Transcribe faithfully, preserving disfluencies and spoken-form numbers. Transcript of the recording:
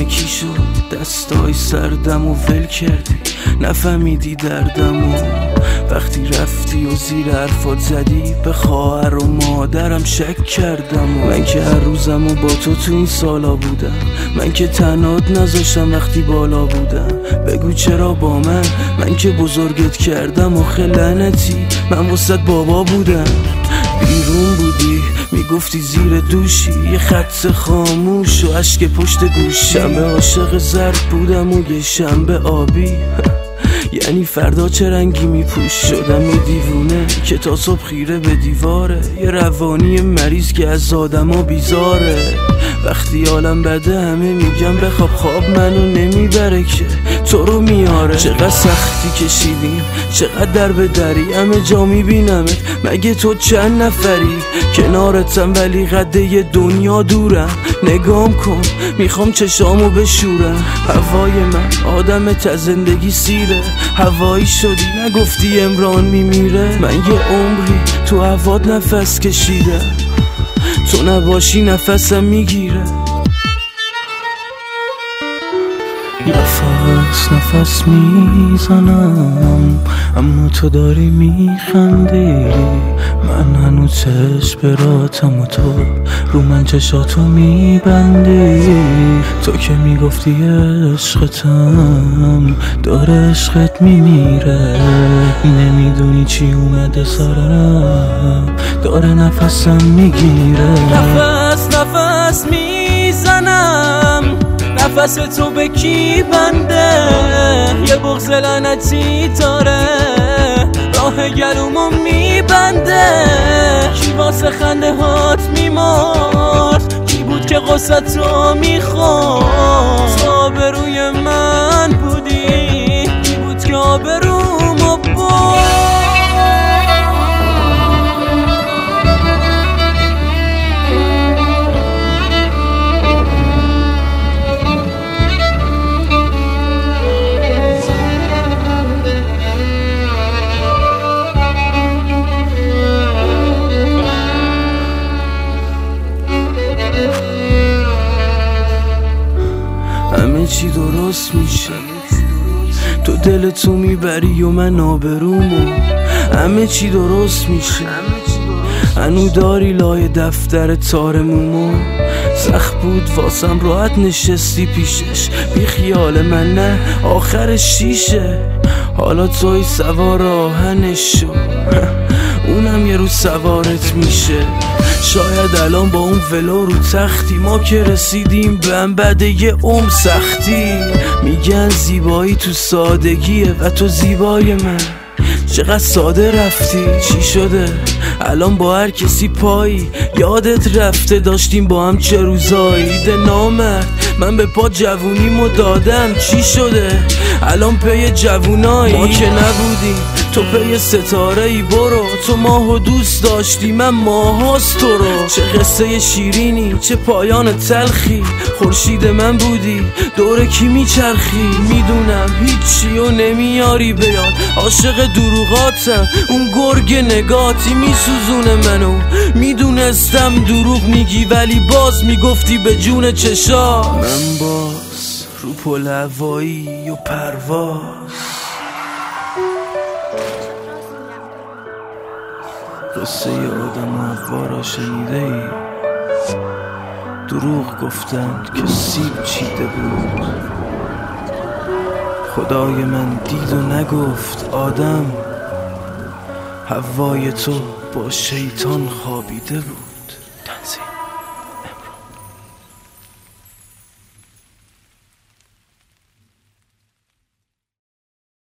کی شد دستای سردم و ول کردی، نفهمیدی دردم و وقتی رفتی و زیر حرفات زدی به خواهر و مادرم شک کردم و من که هر روزم و با تو تو این سالا بودم، من که تنات نذاشتم وقتی بالا بودم. بگو چرا با من، من که بزرگت کردم آخه لعنتی من واسط بابا بودم. بیرون بودی میگفتی زیر دوشی، یه خط خاموش و اشک پشت گوشی. شنبه عاشق زرد بودم و یه شنبه آبی یعنی فردا چه رنگی میپوش. شدم یه دیوونه که تا صبح خیره به دیواره، یه روانی مریض که از آدما بیزاره. وقتی عالم بده همه میگم بخواب، خواب منو نمیبره که تو رو میاره. چقدر سختی کشیدیم چقدر در به دری، همه جا میبینمت مگه تو چند نفری؟ کنارتم ولی قده دنیا دورم، نگام کن میخوام چشامو بشورم. هوای من آدمت از زندگی سیره، هوایی شدی نگفتی امران میمیره. من یه عمری تو هوات نفس کشیدم، تو نباشی نفسم میگیره. نفس نفس میزنم اما تو داری میخندی، من هنوز چشم براتم و تو رو من چشاتو میبندی. تو که میگفتی عشقتم داره عشقت میمیره، نمیدونی چی اومده سرم داره نفسم میگیره. نفس نفس میزنم نفس تو به کی بنده، یه بغض لعنتی داره راه گلومو میبنده. کی واسه خنده هات میمرد، کی بود که غصه تو میخورد؟ تو آبروی من بودی، کی بود که آبرومو برد؟ همه چی درست میشه، تو دلتو میبری و من آبرومو. همه چی درست میشه، هنو داری لای دفتر تارمومو. سخت بود واسم راحت نشستی پیشش، بی خیال من نه آخرش شیشه. حالا توی سوار آهنش شو اونم یه روز سوارت میشه. شاید الان با اون ولو رو تختی، ما که رسیدیم به هم بعد یه عمر سختی. میگن زیبایی تو سادگیه و تو زیبای من چقدر ساده رفتی. چی شده الان با هر کسی پایی، یادت رفته داشتیم با هم چه روزایی. ده نامرد من به پا جوونیمو دادم، چی شده الان پی جوونایی؟ ما که نبودیم تو پی ستاره ای، برو تو ماهو دوست داشتی من ماهاست تو رو. چه قصه شیرینی چه پایان تلخی، خورشید من بودی دور کی میچرخی. میدونم هیچی و نمیاری بیاد، عاشق دروغاتم اون گرگ نگاتی میسوزونه منو. میدونستم دروغ میگی ولی باز میگفتی به جون چشا. من باز رو پل هوایی و پرواز قصه ی آدم و حوا را شنیده ای؟ دروغ گفتند که سیب چیده بود، خدای من دید و نگفت آدم هوای تو با شیطان خوابیده بود. تنزیل